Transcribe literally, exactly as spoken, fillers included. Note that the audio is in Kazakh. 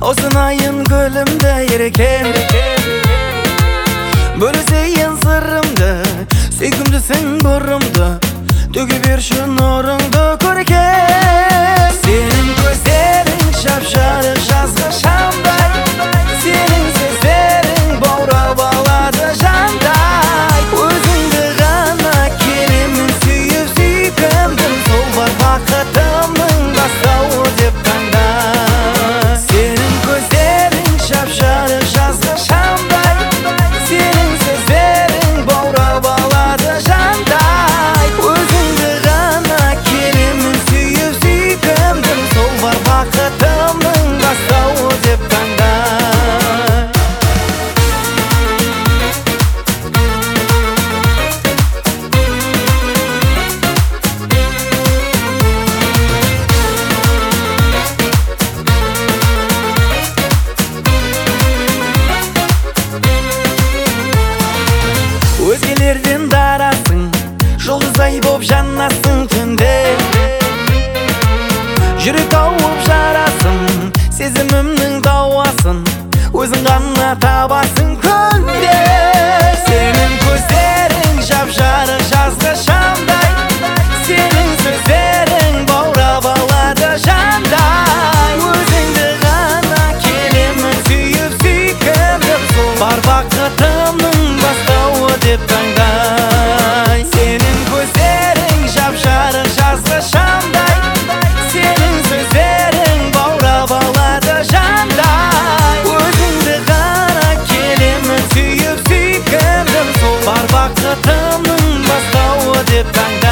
Osınayın gülümde yerken Bölüseyin sırrımda Süykümdü sen burumda Tökü bir şu nurungdu körken Senin gözlerin şapşarı жазғы şamday Senin sözlerin bağra bağladı janday Özüngді ғана келемін сүйіп сүйкімдім Сол бар бақытымның бастауы деп таңда Senin gözlerin şapşarı жазғы şamday Senin sözlerin bağra bağladı janday Özüngді ғана келемін сүйіп сүйкімдім Сол бар бақытымның бастауы деп таңда Өзгелерден дарасың, жұлдыздай боп жанасың түнде Жүрек тауып жарасың, сезімімнің дауасын Өзің ғана табасың күнде Сенің көздерің жап-жарық жазғы шамдай Сенің сөздерің баурап алады жандай Өзіңді ғана келемін сүйіп сүйкімдім Сол бар бақытымның бастауы деп таңдай Сенің көздерің жап-жарық жазғы шамдай Сенің сөздерің баурап алады жандай Өзіңді ғана келемін сүйіп сүйкімдім Сол бар бақытымның бастауы деп таңдай